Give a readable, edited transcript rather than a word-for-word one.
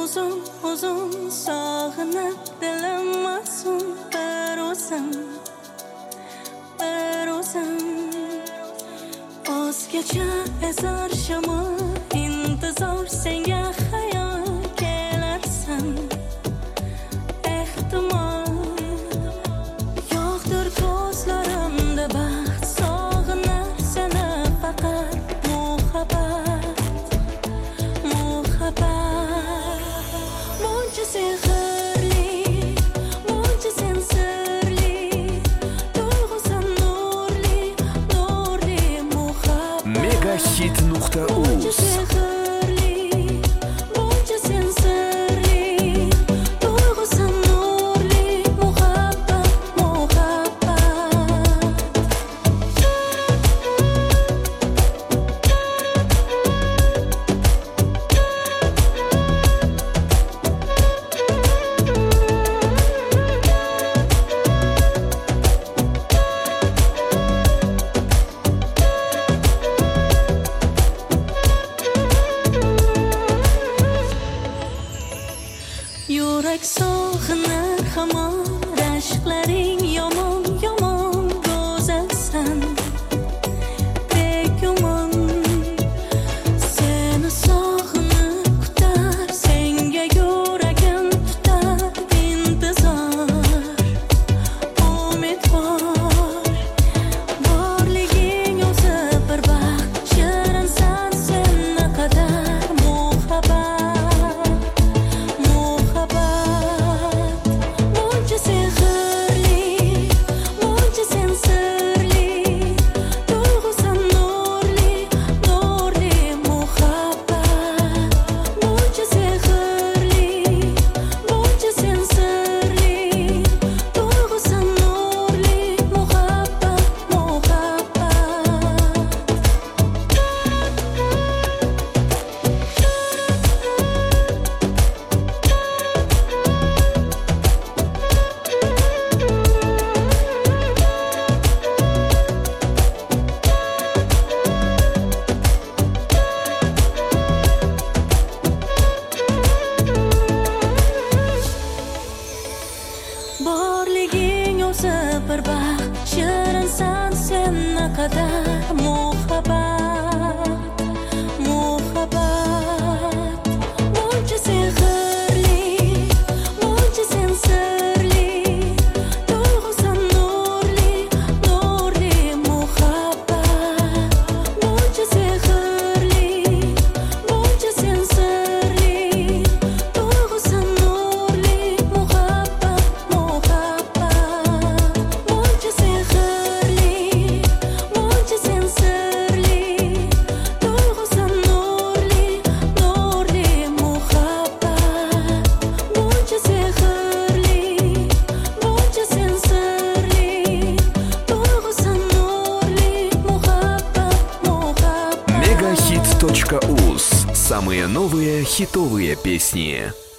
uzun uzun sog'inib dilim masum bir o'zim o'zgacha esar shamol intizor senga xayol kelarsan ehtimol yo'qdir ko'zlarimda baxt sog'inar seni faqat muhabbat muncha sehrli muncha sen sirli tuyg'usan nurli muhabbat megahit.uz yurak sog'inar hamon rashqlaring yomon yomon go'zalsan begumon seni sog'inib kutar senga yuragim tutar intizor umid borliging o'zi bir baxt shirinsan sen naqadar muhabbat borliging o'zi bir baxt shirinsan sen naqadar muhabbat muncha sehrli muncha sen sirli tuyg'usan nurli muhabbat muncha sehrli muncha sen sirli tuyg'usan nurli muhabbat muncha sehrli muncha sen sirli tuyg'usan nurli muhabbat muncha sehrli muncha sen sirli tuyg'usan nurli muhabbat megahit.uz. Самые новые хитовые песни.